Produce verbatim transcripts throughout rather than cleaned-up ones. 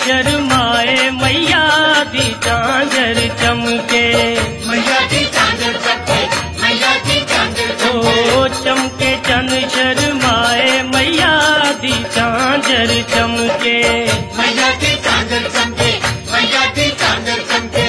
शर्माए मैया दी झांझर चमके, मैया दी झांझर चमके, मैया दी झांझर चमके। ओ चमके चंद शर्माए मैया दी झांझर चमके, मैया दी झांझर चमके, मैया दी झांझर चमके।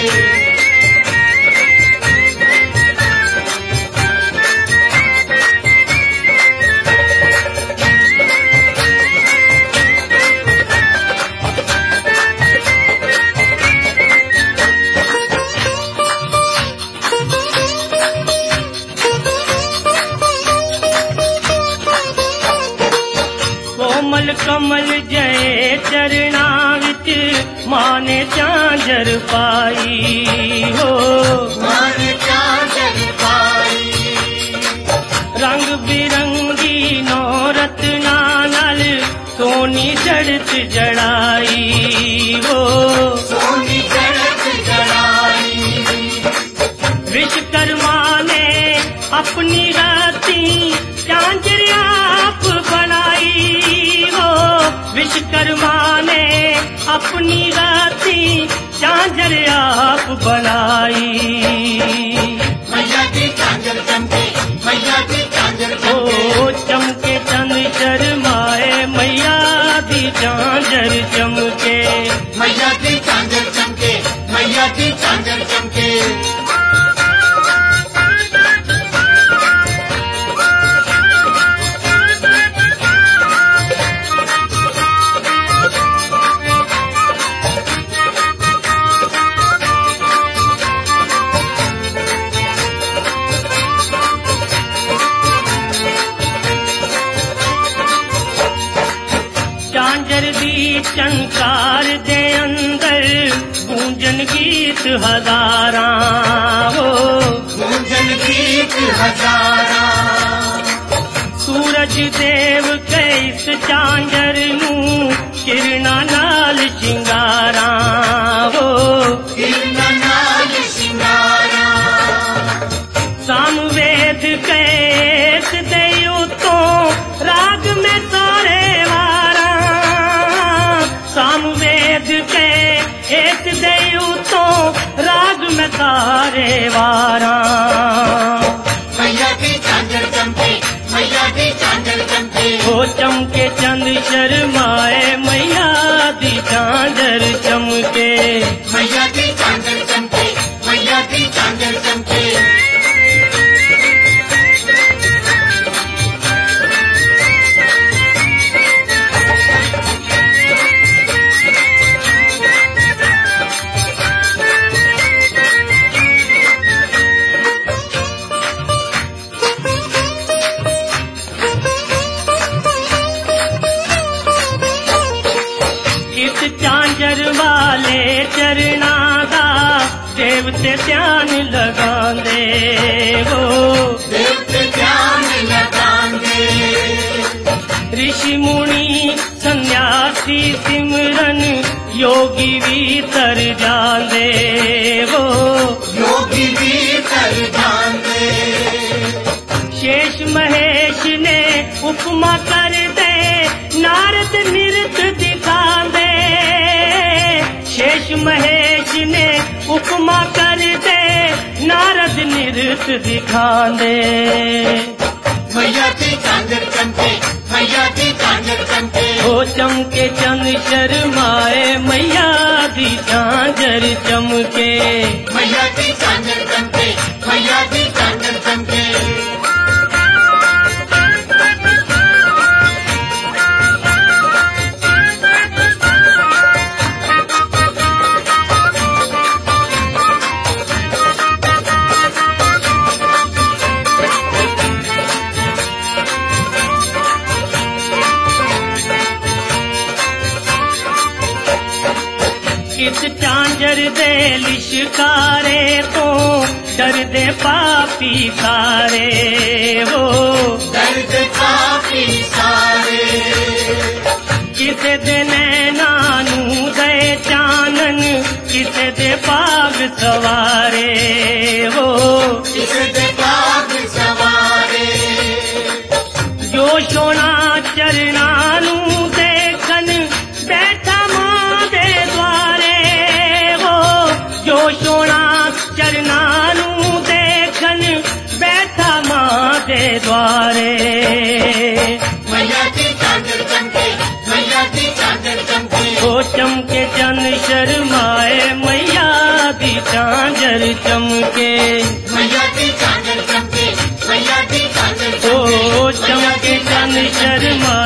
कोमल कमल जय चरणा विच मां ने झांझर पाई हो, मां ने झांझर पाई। रंग बिरंगी नौ रत्ना नाल सोनी जड़त जड़ाई हो, सोनी जड़त जड़ाई। विश्वकर्मा ने अपनी राती झांझर आप बनाई हो, विश्वकर्मा ने अपनी राती झांझर आप बनाई। मैया दी झांझर चमके, मैया दी झांझर चमके। ओ चमके चंद शर्माए मैया दी झांझर चमके, मैया दी झांझर चमके, मैया दी झांझर चमके। झांझर दी चंकार दे अंदर गूंजन गीत हजारां हो, गूंजन गीत हजारां। सूरज देव के इस झांझर नूं किरणा नाल शिंगारां हो, किरणा नाल शिंगारां। सामवेद के इस दे उतों राग में सारे वारा, सामवेद के एक दे उतों राग में सारे वारा। मैया दी झांझर चमके, मैया दी झांझर चमके। ओ चमके चंद शर्माए मैया दी झांझर चमके, मैया दी झांझर चमके, मैया दी झांझर चमके। इस झांझर वाले चरणा दा देवते ध्यान लगांदे हो, देवते ध्यान लगांदे। ऋषि मुनि सन्यासी सिमरन योगी भी तर जांदे हो, योगी भी कर जांदे। शेष महेश ने उपमा कर दे नारद नृत दिखांदे, शेष महेश ने उपमा कर दे नारद नृत दिखांदे। मैया दी झांझर चमके, मैया दी झांझर चमके। ओ चमके चंद शर्माए मैया दी झांझर चमके, मैया दी झांझर चमके, मैया दी झांझर चमके। इस झांझर दे लिशकारे तो डरदे पापी सारे हो, दर्द काफी सारे। किसे दे नैना नू दे चानन, किसे दे पाग सवारे हो, किसे दे पाग सवारे। जो सोना चरना नू देखन बैठा मां दे मैया की चादर चमके, मैया की चादर चमके। ओ चमके जन शर्माए मैया दी चादर चमके। मैया की चादर चमके, मैया की चादर ओ चमके। चमके जन शर्माए